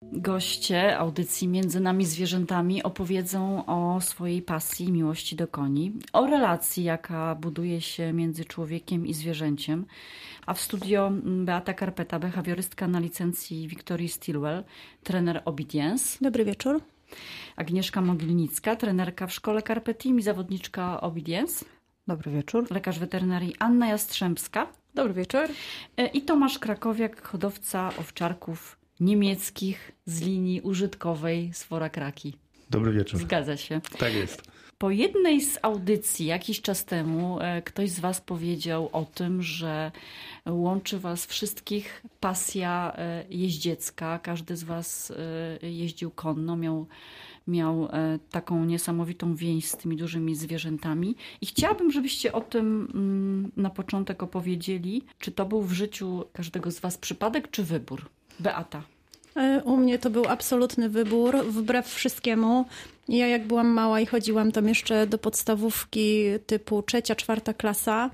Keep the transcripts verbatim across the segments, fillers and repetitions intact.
Goście audycji Między nami zwierzętami opowiedzą o swojej pasji i miłości do koni, o relacji, jaka buduje się między człowiekiem i zwierzęciem. A w studio Beata Karpeta, behawiorystka na licencji Victorii Stilwell, trener Obedience. Dobry wieczór. Agnieszka Mogilnicka, trenerka w szkole Carpetim i zawodniczka Obedience. Dobry wieczór. Lekarz weterynarii Anna Jastrzębska. Dobry wieczór. I Tomasz Krakowiak, hodowca owczarków niemieckich z linii użytkowej Sfora Kraki. Dobry wieczór. Zgadza się. Tak jest. Po jednej z audycji jakiś czas temu ktoś z was powiedział o tym, że łączy was wszystkich pasja jeździecka. Każdy z was jeździł konno, miał, miał taką niesamowitą więź z tymi dużymi zwierzętami. I chciałabym, żebyście o tym na początek opowiedzieli. Czy to był w życiu każdego z was przypadek, czy wybór? Beata. U mnie to był absolutny wybór, wbrew wszystkiemu. Ja jak byłam mała i chodziłam tam jeszcze do podstawówki typu trzecia, czwarta klasa,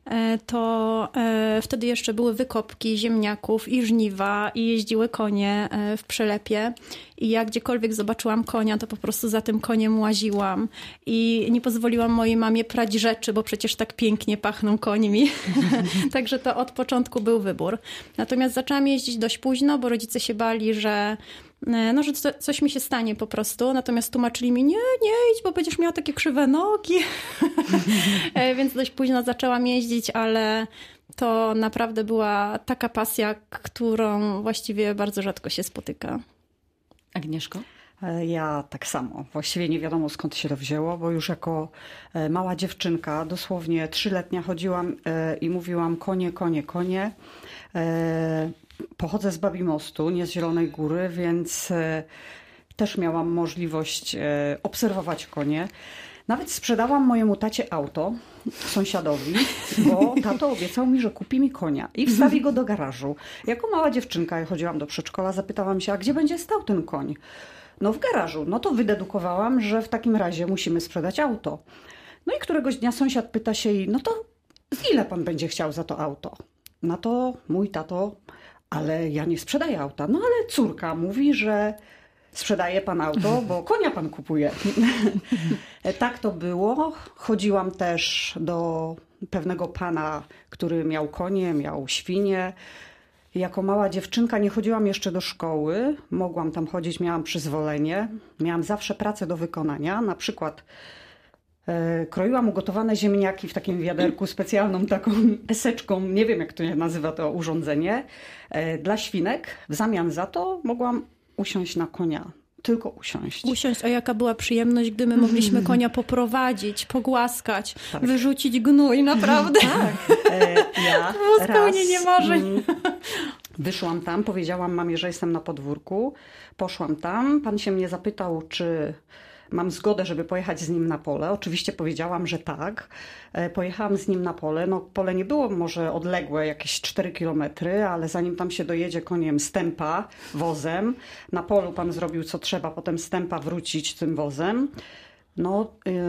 to wtedy jeszcze były wykopki ziemniaków i żniwa i jeździły konie w przelepie. I jak gdziekolwiek zobaczyłam konia, to po prostu za tym koniem łaziłam. I nie pozwoliłam mojej mamie prać rzeczy, bo przecież tak pięknie pachną końmi. Także to od początku był wybór. Natomiast zaczęłam jeździć dość późno, bo rodzice się bali, że no, że coś mi się stanie po prostu. Natomiast tłumaczyli mi, nie, nie idź, bo będziesz miała takie krzywe nogi. Więc dość późno zaczęłam jeździć, ale to naprawdę była taka pasja, którą właściwie bardzo rzadko się spotyka. Agnieszko? Ja tak samo. Właściwie nie wiadomo skąd się to wzięło, bo już jako mała dziewczynka, dosłownie trzyletnia, chodziłam i mówiłam konie, konie, konie. Pochodzę z Babimostu, nie z Zielonej Góry, więc też miałam możliwość obserwować konie. Nawet sprzedałam mojemu tacie auto, sąsiadowi, bo tato obiecał mi, że kupi mi konia i wstawi go do garażu. Jako mała dziewczynka, ja chodziłam do przedszkola, zapytałam się, a gdzie będzie stał ten koń? No w garażu. No to wydedukowałam, że w takim razie musimy sprzedać auto. No i któregoś dnia sąsiad pyta się jej, no to ile pan będzie chciał za to auto? No to mój tato, ale ja nie sprzedaję auta. No ale córka mówi, że sprzedaje pan auto, bo konia pan kupuje. Tak to było. Chodziłam też do pewnego pana, który miał konie, miał świnie. Jako mała dziewczynka nie chodziłam jeszcze do szkoły. Mogłam tam chodzić, miałam przyzwolenie. Miałam zawsze pracę do wykonania. Na przykład e, kroiłam ugotowane ziemniaki w takim wiaderku specjalną taką eseczką. Nie wiem, jak to się nazywa to urządzenie. E, dla świnek. W zamian za to mogłam usiąść na konia. Tylko usiąść. Usiąść, a jaka była przyjemność, gdy my mogliśmy konia poprowadzić, pogłaskać, tak. Wyrzucić gnój, naprawdę. Tak. E, ja to było spełnienie marzeń. Mm, wyszłam tam, powiedziałam mamie, że jestem na podwórku. Poszłam tam, pan się mnie zapytał, czy mam zgodę, żeby pojechać z nim na pole. Oczywiście powiedziałam, że tak. Pojechałam z nim na pole. No, pole nie było może odległe, jakieś cztery kilometry, ale zanim tam się dojedzie koniem stępa wozem, na polu pan zrobił co trzeba, potem stępa wrócić tym wozem. No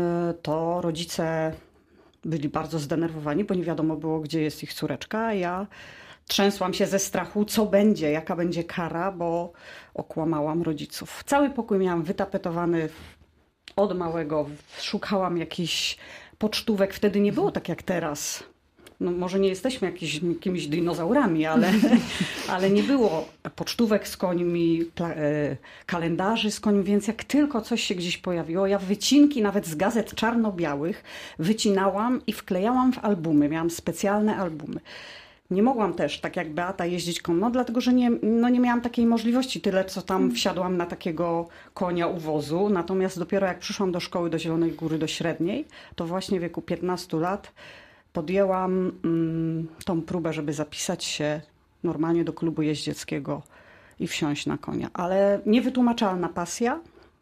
to rodzice byli bardzo zdenerwowani, bo nie wiadomo było, gdzie jest ich córeczka. Ja trzęsłam się ze strachu, co będzie, jaka będzie kara, bo okłamałam rodziców. Cały pokój miałam wytapetowany od małego. Szukałam jakichś pocztówek. Wtedy nie było tak jak teraz. No, może nie jesteśmy jakimiś, jakimiś dinozaurami, ale, ale nie było pocztówek z końmi, kalendarzy z końmi, więc jak tylko coś się gdzieś pojawiło, ja wycinki nawet z gazet czarno-białych wycinałam i wklejałam w albumy. Miałam specjalne albumy. Nie mogłam też, tak jak Beata, jeździć konno, dlatego że nie, no nie miałam takiej możliwości, tyle co tam wsiadłam na takiego konia u wozu. Natomiast dopiero jak przyszłam do szkoły, do Zielonej Góry, do średniej, to właśnie w wieku piętnastu lat podjęłam mm, tą próbę, żeby zapisać się normalnie do klubu jeździeckiego i wsiąść na konia. Ale niewytłumaczalna pasja.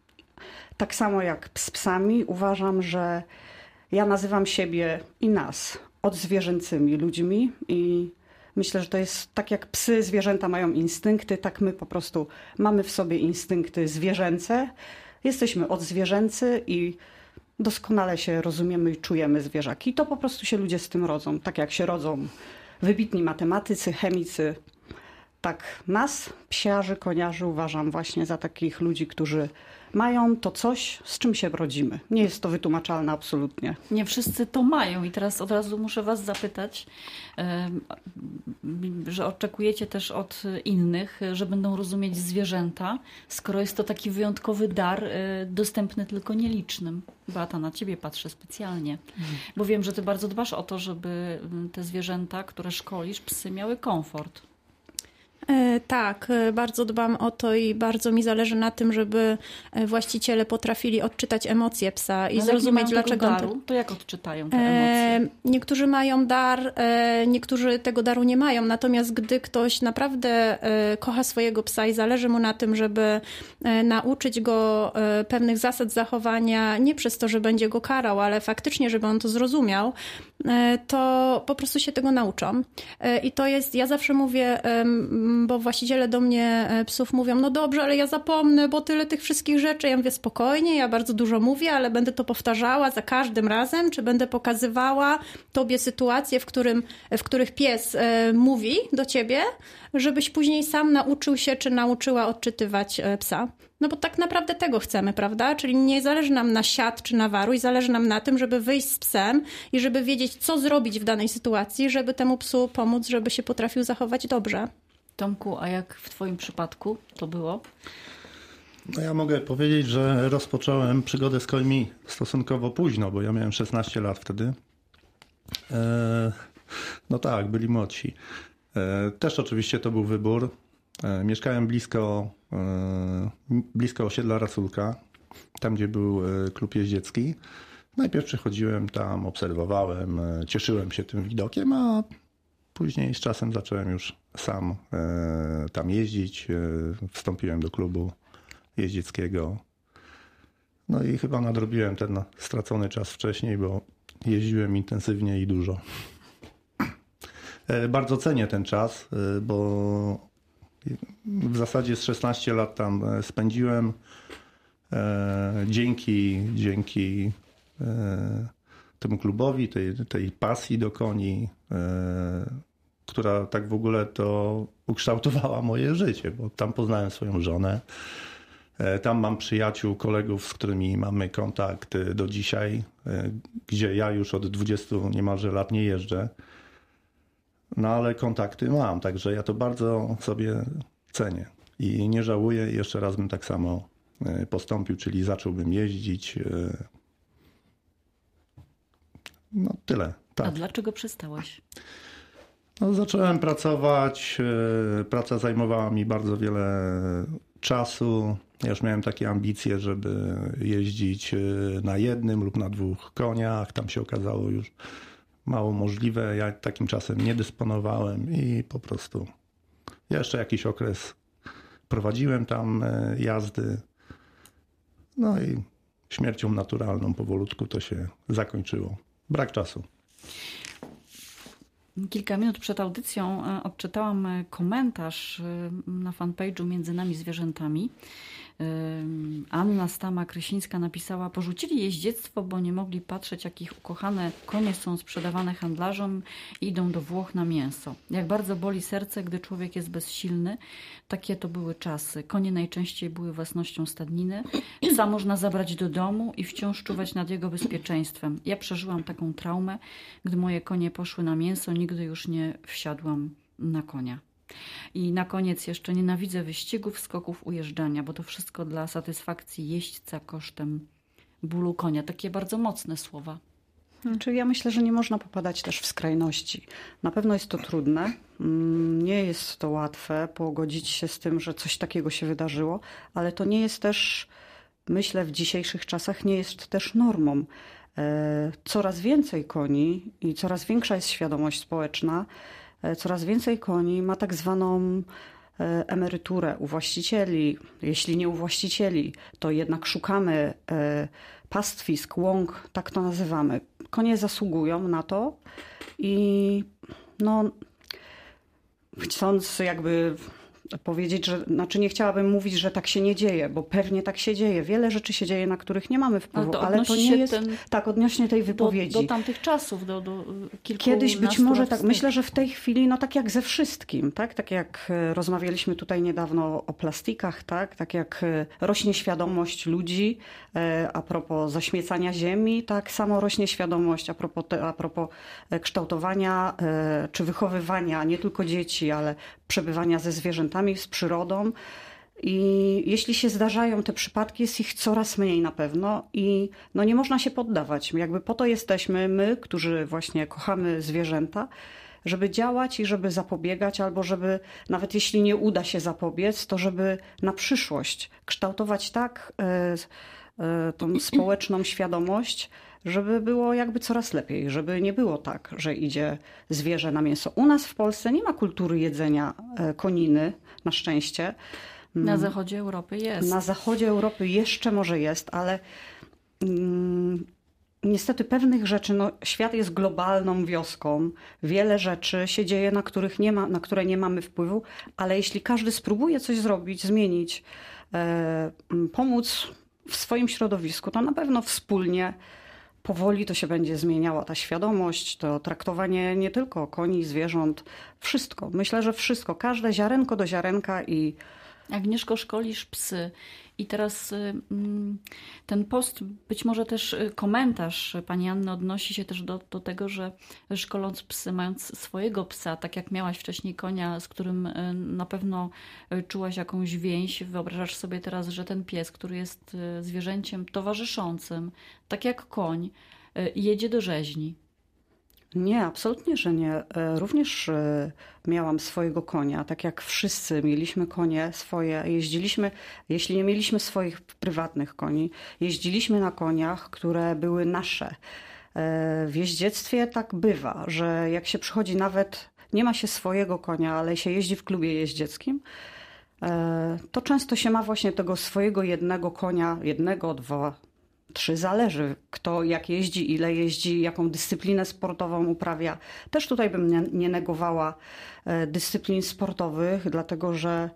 Tak samo jak z psami, uważam, że ja nazywam siebie i nas odzwierzęcymi ludźmi i myślę, że to jest tak jak psy, zwierzęta mają instynkty, tak my po prostu mamy w sobie instynkty zwierzęce. Jesteśmy odzwierzęcy i doskonale się rozumiemy i czujemy zwierzaki. I to po prostu się ludzie z tym rodzą. Tak jak się rodzą wybitni matematycy, chemicy, tak, nas, psiarzy, koniarzy uważam właśnie za takich ludzi, którzy mają to coś, z czym się rodzimy. Nie jest to wytłumaczalne absolutnie. Nie wszyscy to mają i teraz od razu muszę was zapytać, że oczekujecie też od innych, że będą rozumieć zwierzęta, skoro jest to taki wyjątkowy dar dostępny tylko nielicznym. Beata, na ciebie patrzę specjalnie, bo wiem, że ty bardzo dbasz o to, żeby te zwierzęta, które szkolisz, psy miały komfort. Tak, bardzo dbam o to i bardzo mi zależy na tym, żeby właściciele potrafili odczytać emocje psa i ale zrozumieć, dlaczego... Daru, on... To jak odczytają te emocje? Niektórzy mają dar, niektórzy tego daru nie mają, natomiast gdy ktoś naprawdę kocha swojego psa i zależy mu na tym, żeby nauczyć go pewnych zasad zachowania, nie przez to, że będzie go karał, ale faktycznie, żeby on to zrozumiał, to po prostu się tego nauczą. I to jest, ja zawsze mówię, bo właściciele do mnie psów mówią, no dobrze, ale ja zapomnę, bo tyle tych wszystkich rzeczy. Ja mówię, spokojnie, ja bardzo dużo mówię, ale będę to powtarzała za każdym razem, czy będę pokazywała tobie sytuacje, w, którym, w których pies mówi do ciebie, żebyś później sam nauczył się, czy nauczyła odczytywać psa. No bo tak naprawdę tego chcemy, prawda? Czyli nie zależy nam na siat czy na waruj, zależy nam na tym, żeby wyjść z psem i żeby wiedzieć, co zrobić w danej sytuacji, żeby temu psu pomóc, żeby się potrafił zachować dobrze. Tomku, a jak w twoim przypadku to było? No ja mogę powiedzieć, że rozpocząłem przygodę z końmi stosunkowo późno, bo ja miałem szesnaście lat wtedy. E, no tak, byli młodsi. E, też oczywiście to był wybór. E, mieszkałem blisko, e, blisko osiedla Rasulka, tam gdzie był klub jeździecki. Najpierw przychodziłem tam, obserwowałem, e, cieszyłem się tym widokiem, a później z czasem zacząłem już sam e, tam jeździć. E, wstąpiłem do klubu jeździeckiego. No i chyba nadrobiłem ten stracony czas wcześniej, bo jeździłem intensywnie i dużo. E, bardzo cenię ten czas, e, bo w zasadzie z szesnaście lat tam spędziłem. E, dzięki, dzięki e, temu klubowi, tej, tej pasji do koni, e, która tak w ogóle to ukształtowała moje życie, bo tam poznałem swoją żonę. E, tam mam przyjaciół, kolegów, z którymi mamy kontakt do dzisiaj, e, gdzie ja już od dwudziestu niemalże lat nie jeżdżę. No ale kontakty mam, także ja to bardzo sobie cenię i nie żałuję. Jeszcze raz bym tak samo postąpił, czyli zacząłbym jeździć. No tyle. Tak. A dlaczego przestałeś? No, zacząłem pracować. Praca zajmowała mi bardzo wiele czasu. Ja już miałem takie ambicje, żeby jeździć na jednym lub na dwóch koniach. Tam się okazało już mało możliwe. Ja takim czasem nie dysponowałem i po prostu jeszcze jakiś okres prowadziłem tam jazdy. No i śmiercią naturalną powolutku to się zakończyło. Brak czasu. Kilka minut przed audycją odczytałam komentarz na fanpage'u Między nami zwierzętami. Anna Stama-Krysińska napisała: porzucili jeździectwo, bo nie mogli patrzeć, jak ich ukochane konie są sprzedawane handlarzom i idą do Włoch na mięso. Jak bardzo boli serce, gdy człowiek jest bezsilny. Takie to były czasy. Konie najczęściej były własnością stadniny. Psa można zabrać do domu i wciąż czuwać nad jego bezpieczeństwem. Ja przeżyłam taką traumę. Gdy moje konie poszły na mięso, nigdy już nie wsiadłam na konia. I na koniec jeszcze: nienawidzę wyścigów, skoków, ujeżdżania, bo to wszystko dla satysfakcji jeźdźca kosztem bólu konia. Takie bardzo mocne słowa. Znaczy, ja myślę, że nie można popadać też w skrajności. Na pewno jest to trudne. Nie jest to łatwe pogodzić się z tym, że coś takiego się wydarzyło, ale to nie jest też, myślę, w dzisiejszych czasach nie jest też normą. Coraz więcej koni i coraz większa jest świadomość społeczna. Coraz więcej koni ma tak zwaną emeryturę u właścicieli. Jeśli nie u właścicieli, to jednak szukamy pastwisk, łąk, tak to nazywamy. Konie zasługują na to i no, chcąc jakby powiedzieć, że, znaczy nie chciałabym mówić, że tak się nie dzieje, bo pewnie tak się dzieje. Wiele rzeczy się dzieje, na których nie mamy wpływu, ale to, ale to nie jest ten, tak odnośnie tej wypowiedzi. Do, do tamtych czasów, do, do kilku Kiedyś być może tak, myślę, że w tej chwili, no tak jak ze wszystkim, tak, tak jak rozmawialiśmy tutaj niedawno o plastikach, tak, tak jak rośnie świadomość ludzi a propos zaśmiecania ziemi, tak samo rośnie świadomość a propos, te, a propos kształtowania czy wychowywania nie tylko dzieci, ale przebywania ze zwierzętami, z przyrodą. I jeśli się zdarzają te przypadki, jest ich coraz mniej na pewno i no nie można się poddawać. Jakby po to jesteśmy my, którzy właśnie kochamy zwierzęta, żeby działać i żeby zapobiegać, albo żeby nawet jeśli nie uda się zapobiec, to żeby na przyszłość kształtować tak y, y, tą społeczną świadomość, żeby było jakby coraz lepiej, żeby nie było tak, że idzie zwierzę na mięso. U nas w Polsce nie ma kultury jedzenia koniny, na szczęście. Na zachodzie Europy jest. Na zachodzie Europy jeszcze może jest, ale mm, niestety pewnych rzeczy, no, świat jest globalną wioską. Wiele rzeczy się dzieje, na, których nie ma, na które nie mamy wpływu, ale jeśli każdy spróbuje coś zrobić, zmienić, e, pomóc w swoim środowisku, to na pewno wspólnie powoli to się będzie zmieniała ta świadomość, to traktowanie nie tylko koni, zwierząt, wszystko. Myślę, że wszystko, każde ziarenko do ziarenka i Agnieszko, szkolisz psy i teraz ten post, być może też komentarz pani Anny odnosi się też do, do tego, że szkoląc psy, mając swojego psa, tak jak miałaś wcześniej konia, z którym na pewno czułaś jakąś więź, wyobrażasz sobie teraz, że ten pies, który jest zwierzęciem towarzyszącym, tak jak koń, jedzie do rzeźni. Nie, absolutnie, że nie. Również miałam swojego konia, tak jak wszyscy mieliśmy konie swoje, jeździliśmy, jeśli nie mieliśmy swoich prywatnych koni, jeździliśmy na koniach, które były nasze. W jeździectwie tak bywa, że jak się przychodzi nawet, nie ma się swojego konia, ale się jeździ w klubie jeździeckim, to często się ma właśnie tego swojego jednego konia, jednego, dwa, trzy, zależy kto jak jeździ, ile jeździ, jaką dyscyplinę sportową uprawia. Też tutaj bym nie, nie negowała dyscyplin sportowych, dlatego że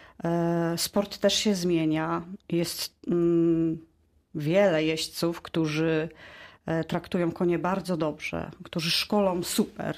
sport też się zmienia. Jest mm, wiele jeźdźców, którzy traktują konie bardzo dobrze, którzy szkolą super,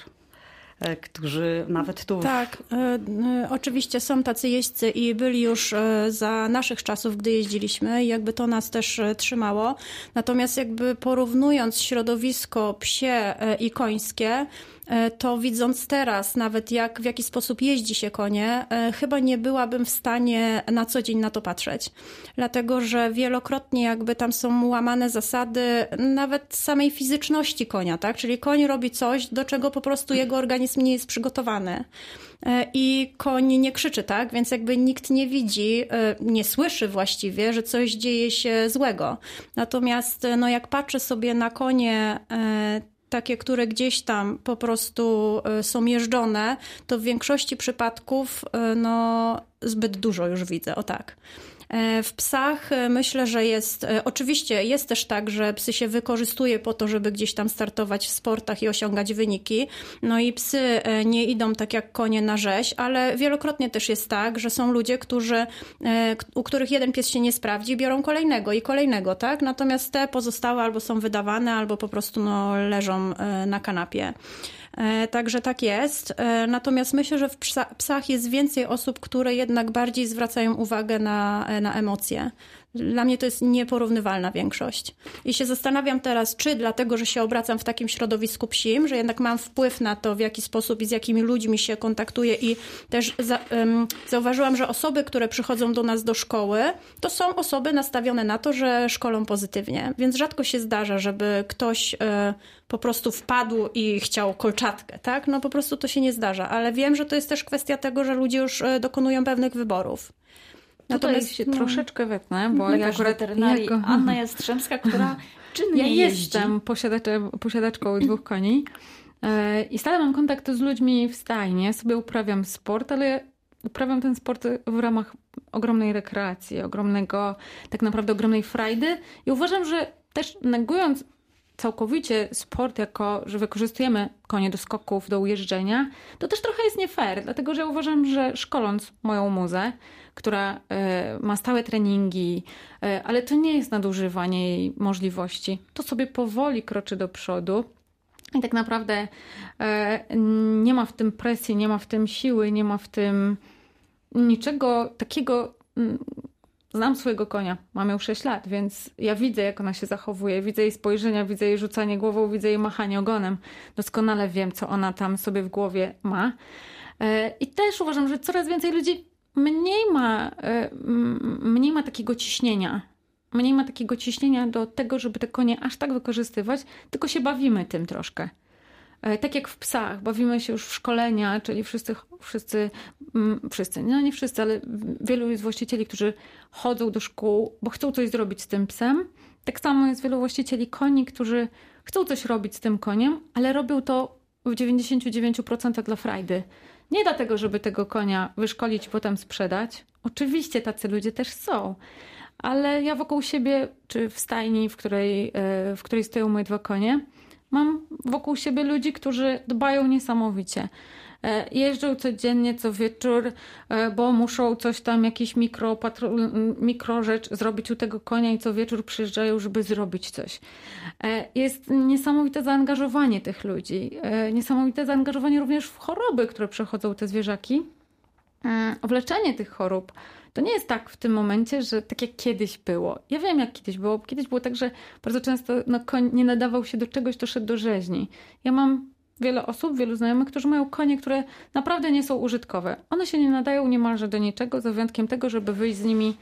którzy nawet tu... Tak, y, y, oczywiście są tacy jeźdźcy i byli już y, za naszych czasów, gdy jeździliśmy i jakby to nas też y, trzymało. Natomiast jakby porównując środowisko psie y, i końskie, to widząc teraz nawet jak, w jaki sposób jeździ się konie, chyba nie byłabym w stanie na co dzień na to patrzeć. Dlatego, że wielokrotnie jakby tam są łamane zasady nawet samej fizyczności konia, tak? Czyli koń robi coś, do czego po prostu jego organizm nie jest przygotowany. I koń nie krzyczy, tak? Więc jakby nikt nie widzi, nie słyszy właściwie, że coś dzieje się złego. Natomiast no jak patrzę sobie na konie takie, które gdzieś tam po prostu są jeżdżone, to w większości przypadków no, zbyt dużo już widzę, o tak. W psach myślę, że jest, oczywiście jest też tak, że psy się wykorzystuje po to, żeby gdzieś tam startować w sportach i osiągać wyniki. No i psy nie idą tak jak konie na rzeź, ale wielokrotnie też jest tak, że są ludzie, którzy, u których jeden pies się nie sprawdzi, biorą kolejnego i kolejnego, tak? Natomiast te pozostałe albo są wydawane, albo po prostu no, leżą na kanapie. Także tak jest. Natomiast myślę, że w psach jest więcej osób, które jednak bardziej zwracają uwagę na, na emocje. Dla mnie to jest nieporównywalna większość. I się zastanawiam teraz, czy dlatego, że się obracam w takim środowisku psim, że jednak mam wpływ na to, w jaki sposób i z jakimi ludźmi się kontaktuję i też za, um, zauważyłam, że osoby, które przychodzą do nas do szkoły, to są osoby nastawione na to, że szkolą pozytywnie. Więc rzadko się zdarza, żeby ktoś e, po prostu wpadł i chciał kolczatkę, tak? No po prostu to się nie zdarza. Ale wiem, że to jest też kwestia tego, że ludzie już dokonują pewnych wyborów. Natomiast tutaj się no, troszeczkę wetnę, bo ja akurat weterynarii jako... Anna Jastrzębska, która czynnie ja jeździ. jestem posiadaczem, posiadaczką dwóch koni i stale mam kontakt z ludźmi w stajni. Ja sobie uprawiam sport, ale uprawiam ten sport w ramach ogromnej rekreacji, ogromnego, tak naprawdę ogromnej frajdy i uważam, że też negując całkowicie sport jako, że wykorzystujemy konie do skoków, do ujeżdżenia, to też trochę jest nie fair, dlatego że ja uważam, że szkoląc moją muzę, która ma stałe treningi, ale to nie jest nadużywanie jej możliwości, to sobie powoli kroczy do przodu. I tak naprawdę nie ma w tym presji, nie ma w tym siły, nie ma w tym niczego takiego. Znam swojego konia, mam ją sześć lat, więc ja widzę, jak ona się zachowuje, widzę jej spojrzenia, widzę jej rzucanie głową, widzę jej machanie ogonem. Doskonale wiem, co ona tam sobie w głowie ma. I też uważam, że coraz więcej ludzi mniej ma, mniej ma takiego ciśnienia. Mniej ma takiego ciśnienia do tego, żeby te konie aż tak wykorzystywać, tylko się bawimy tym troszkę. Tak jak w psach, bawimy się już w szkolenia, czyli wszyscy, wszyscy, wszyscy, no nie wszyscy, ale wielu jest właścicieli, którzy chodzą do szkół, bo chcą coś zrobić z tym psem. Tak samo jest wielu właścicieli koni, którzy chcą coś robić z tym koniem, ale robią to w dziewięćdziesiąt dziewięć procent dla frajdy. Nie dlatego, żeby tego konia wyszkolić i potem sprzedać. Oczywiście tacy ludzie też są. Ale ja wokół siebie, czy w stajni, w której, w której stoją moje dwa konie, mam wokół siebie ludzi, którzy dbają niesamowicie. Jeżdżą codziennie, co wieczór, bo muszą coś tam, jakiś mikro, mikro rzecz zrobić u tego konia i co wieczór przyjeżdżają, żeby zrobić coś. Jest niesamowite zaangażowanie tych ludzi. Niesamowite zaangażowanie również w choroby, które przechodzą te zwierzaki. W leczenie tych chorób. To nie jest tak w tym momencie, że tak jak kiedyś było. Ja wiem, jak kiedyś było. Kiedyś było tak, że bardzo często no, koń nie nadawał się do czegoś, to szedł do rzeźni. Ja mam wiele osób, wielu znajomych, którzy mają konie, które naprawdę nie są użytkowe. One się nie nadają niemalże do niczego, za wyjątkiem tego, żeby wyjść z nimi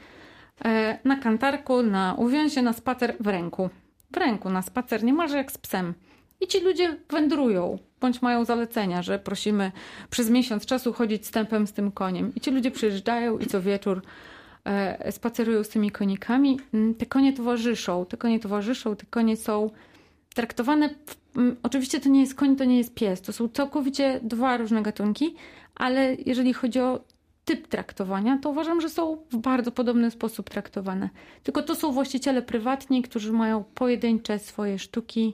na kantarku, na uwięzie, na spacer w ręku. W ręku na spacer, niemalże jak z psem. I ci ludzie wędrują, bądź mają zalecenia, że prosimy przez miesiąc czasu chodzić stępem z tym koniem. I ci ludzie przyjeżdżają i co wieczór e, spacerują z tymi konikami. Te konie towarzyszą, te konie towarzyszą, te konie są traktowane... W, m, oczywiście to nie jest koń, to nie jest pies. To są całkowicie dwa różne gatunki, ale jeżeli chodzi o typ traktowania, to uważam, że są w bardzo podobny sposób traktowane. Tylko to są właściciele prywatni, którzy mają pojedyncze swoje sztuki,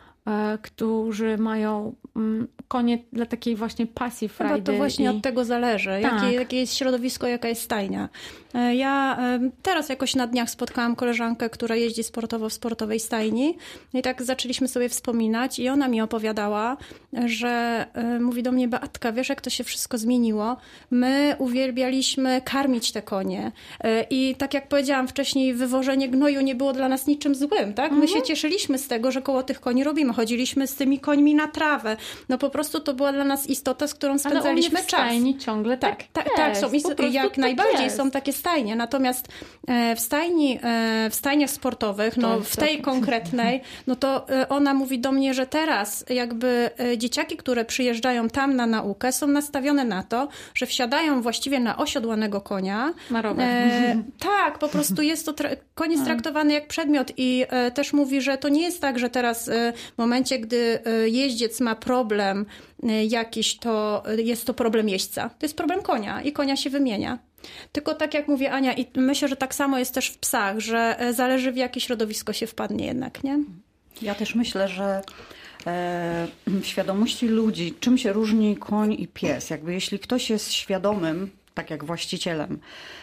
którzy mają konie dla takiej właśnie pasji, frajdy. Chyba to właśnie i... od tego zależy, tak. jakie, jakie jest środowisko, jaka jest stajnia. Ja teraz jakoś na dniach spotkałam koleżankę, która jeździ sportowo w sportowej stajni i tak zaczęliśmy sobie wspominać i ona mi opowiadała, że mówi do mnie: Beatka, wiesz, jak to się wszystko zmieniło? My uwielbialiśmy karmić te konie i tak jak powiedziałam wcześniej, wywożenie gnoju nie było dla nas niczym złym, tak? My mhm. się cieszyliśmy z tego, że koło tych koni robimy. Chodziliśmy z tymi końmi na trawę. No po prostu to była dla nas istota, z którą spędzaliśmy Ale u mnie w czas. stajni ciągle tak, tak, jest. tak, są, jak tak najbardziej jest. są takie stajnie. Natomiast w stajni, w stajniach sportowych, no w tej konkretnej, no to ona mówi do mnie, że teraz jakby dzieciaki, które przyjeżdżają tam na naukę, są nastawione na to, że wsiadają właściwie na osiodłanego konia. Na rower. E, tak, po prostu jest to, tra- koń jest traktowany jak przedmiot i e, też mówi, że to nie jest tak, że teraz e, w momencie, gdy e, jeździec ma problem e, jakiś, to e, jest to problem jeźdźca. To jest problem konia i konia się wymienia. Tylko tak jak mówi Ania, i myślę, że tak samo jest też w psach, że e, zależy w jakie środowisko się wpadnie jednak, nie? Ja też myślę, że e, w świadomości ludzi, czym się różni koń i pies. Jakby jeśli ktoś jest świadomym, tak jak właścicielem,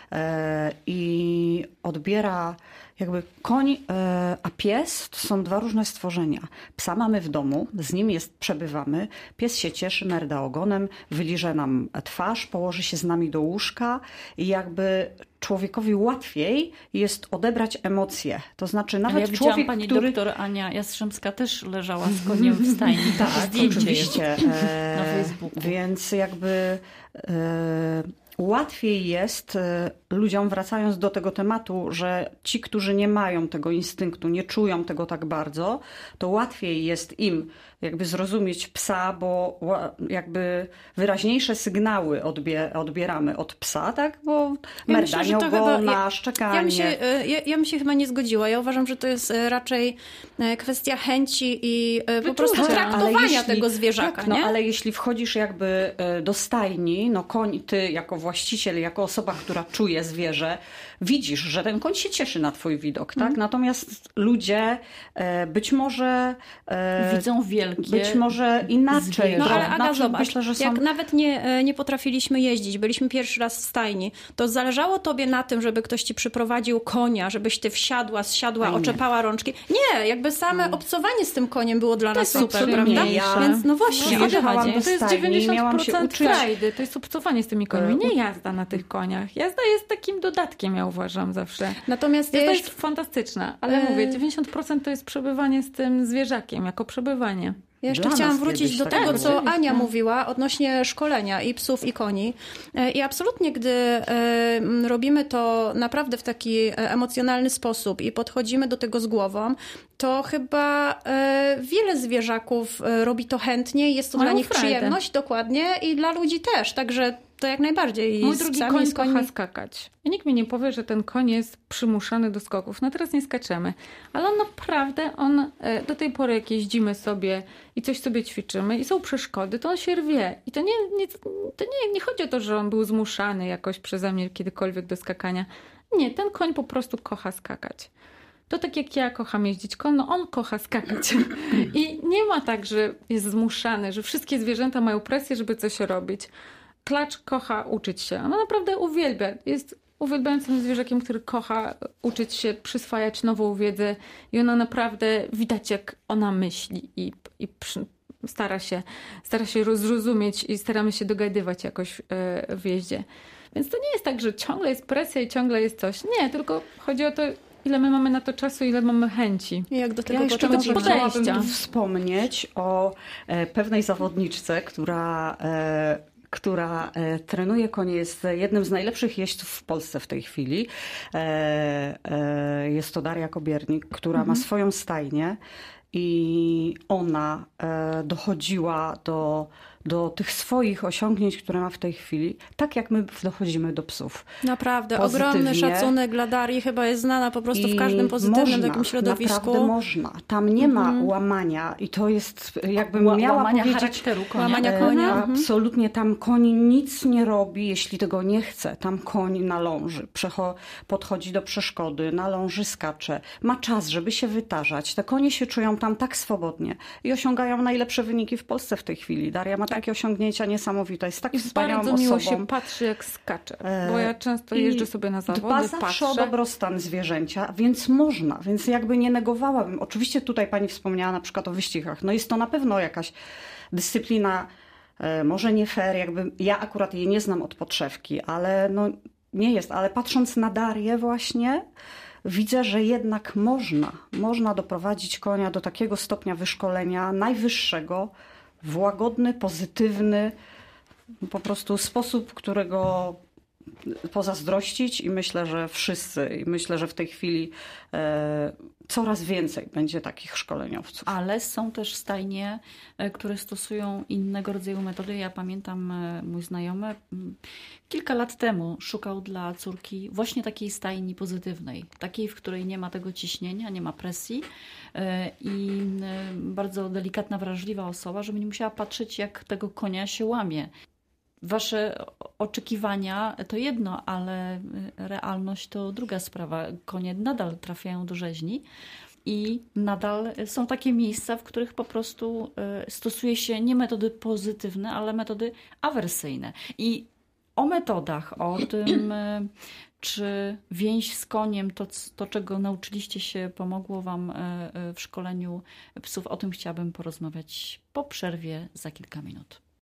e, i odbiera jakby koń, e, a pies to są dwa różne stworzenia. Psa mamy w domu, z nim jest, przebywamy, pies się cieszy, merda ogonem, wyliże nam twarz, położy się z nami do łóżka i jakby człowiekowi łatwiej jest odebrać emocje. To znaczy nawet ja człowiek, pani który... doktor Ania Jastrzębska też leżała z koniem w stajni. Tak, zdjęcie oczywiście. na Facebooku. Więc jakby e, łatwiej jest e, ludziom, wracając do tego tematu, że ci, którzy nie mają tego instynktu, nie czują tego tak bardzo, to łatwiej jest im jakby zrozumieć psa, bo jakby wyraźniejsze sygnały odbie, odbieramy od psa, tak? Bo ja merdanie ogona, ja, szczekanie. Ja bym, się, ja, ja bym się chyba nie zgodziła. Ja uważam, że to jest raczej kwestia chęci i po prostu tak, traktowania jeśli, tego zwierzaka. Tak, no, nie? ale jeśli wchodzisz jakby do stajni, no koń, ty jako właściciel, jako osoba, która czuje zwierzę, widzisz, że ten koń się cieszy na twój widok, tak? Mhm. Natomiast ludzie e, być może e, widzą wielkie być może inaczej. zwierzę. No ale Znaczy, Aga, zobacz, myślę, że są... jak nawet nie, e, nie potrafiliśmy jeździć, byliśmy pierwszy raz w stajni, to zależało tobie na tym, żeby ktoś ci przyprowadził konia, żebyś ty wsiadła, zsiadła, A nie. oczepała rączki. Nie, jakby same obcowanie z tym koniem było dla nas jest super, najprzyjemniejsze. prawda? Więc no właśnie, o to Przyjeżdżałam chodzi. do To jest stajni, dziewięćdziesiąt miałam się procent uczyć. frajdy, to jest obcowanie z tymi końmi, nie jazda na tych koniach. Jazda jest takim dodatkiem, ja uważam zawsze. Natomiast ja Jazda jeszcze... jest fantastyczna, ale E- mówię, dziewięćdziesiąt procent to jest przebywanie z tym zwierzakiem, jako przebywanie. Ja jeszcze Dla chciałam nas wrócić kiedyś do tak tego, było. co Ania Oczywiście. mówiła odnośnie szkolenia i psów, i koni. E, I absolutnie, gdy e, m, robimy to naprawdę w taki e, emocjonalny sposób i podchodzimy do tego z głową, to chyba e, wiele zwierzaków e, robi to chętnie i jest to Mają dla nich frajdę. przyjemność, dokładnie, i dla ludzi też. Także to jak najbardziej. I Mój z drugi psami, i koń z końmi. kocha skakać. I nikt mi nie powie, że ten koń jest przymuszany do skoków. No teraz nie skaczemy. Ale on naprawdę, on e, do tej pory jak jeździmy sobie i coś sobie ćwiczymy i są przeszkody, to on się rwie. I to nie, nie, to nie, nie chodzi o to, że on był zmuszany jakoś przeze mnie kiedykolwiek do skakania. Nie, ten koń po prostu kocha skakać. To tak jak ja kocham jeździć konno, on kocha skakać. I nie ma tak, że jest zmuszany, że wszystkie zwierzęta mają presję, żeby coś robić. Klacz kocha uczyć się. Ona naprawdę uwielbia. Jest uwielbiającym zwierzakiem, który kocha uczyć się, przyswajać nową wiedzę i ona naprawdę widać, jak ona myśli i, i przy, stara się, stara się zrozumieć i staramy się dogadywać jakoś w jeździe. Więc to nie jest tak, że ciągle jest presja i ciągle jest coś. Nie, tylko chodzi o to, ile my mamy na to czasu, ile mamy chęci. I jak do tego Ja jeszcze podchodzimy. może podejścia. chciałabym wspomnieć o e, pewnej zawodniczce, która, e, która e, trenuje konie, jest jednym z najlepszych jeźdźców w Polsce w tej chwili. E, e, jest to Daria Kobiernik, która Mhm. ma swoją stajnię i ona e, dochodziła do, do tych swoich osiągnięć, które ma w tej chwili, tak jak my dochodzimy do psów. Naprawdę, Pozytywnie. ogromny szacunek dla Darii, chyba jest znana po prostu w I każdym pozytywnym można, takim środowisku. Naprawdę można. Tam nie ma łamania i to jest, jakbym Ła- miała łamania powiedzieć... charakteru konia. Łamania E, konia. Mhm. Absolutnie, tam koń nic nie robi, jeśli tego nie chce. Tam koń naląży, przecho- podchodzi do przeszkody, naląży, skacze. Ma czas, żeby się wytarzać. Te konie się czują tam tak swobodnie i osiągają najlepsze wyniki w Polsce w tej chwili. Daria ma takie osiągnięcia niesamowite, jest tak I wspaniałą bardzo miło osobą. się patrzy, jak skacze. E, Bo ja często I jeżdżę sobie na zawody, Dba zawsze o patrzę. dobrostan zwierzęcia, więc można, więc jakby nie negowałabym. Oczywiście tutaj pani wspomniała na przykład o wyścigach. No jest to na pewno jakaś dyscyplina, e, może nie fair, jakby ja akurat jej nie znam od podszewki, ale no nie jest. Ale patrząc na Darię właśnie, widzę, że jednak można, można doprowadzić konia do takiego stopnia wyszkolenia najwyższego, w łagodny, pozytywny, po prostu sposób, którego pozazdrościć i myślę, że wszyscy, i myślę, że w tej chwili e, coraz więcej będzie takich szkoleniowców. Ale są też stajnie, e, które stosują innego rodzaju metody. Ja pamiętam, e, mój znajomy m, kilka lat temu szukał dla córki właśnie takiej stajni pozytywnej. Takiej, w której nie ma tego ciśnienia, nie ma presji e, i e, bardzo delikatna, wrażliwa osoba, żeby nie musiała patrzeć, jak tego konia się łamie. Wasze oczekiwania to jedno, ale realność to druga sprawa. Konie nadal trafiają do rzeźni i nadal są takie miejsca, w których po prostu stosuje się nie metody pozytywne, ale metody awersyjne. I o metodach, o tym, czy więź z koniem, to, to czego nauczyliście się, pomogło wam w szkoleniu psów, o tym chciałabym porozmawiać po przerwie za kilka minut.